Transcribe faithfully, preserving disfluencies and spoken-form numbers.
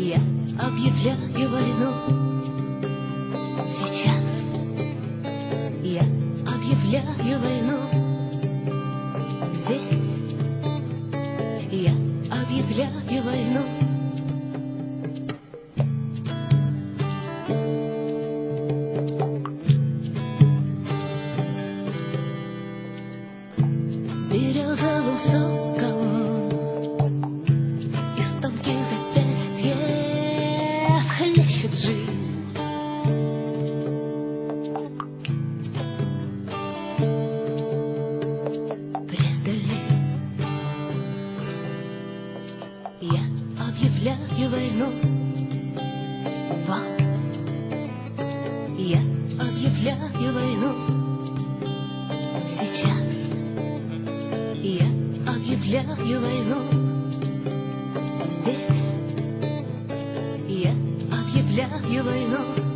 Я объявляю войну. Сейчас я объявляю войну. Здесь я объявляю войну. Березовым соком из тонких запястьев хлещет жизнь. Преодолей. Я объявляю войну вам. Я объявляю войну. Сейчас я объявляю войну. Здесь я объявляю войну.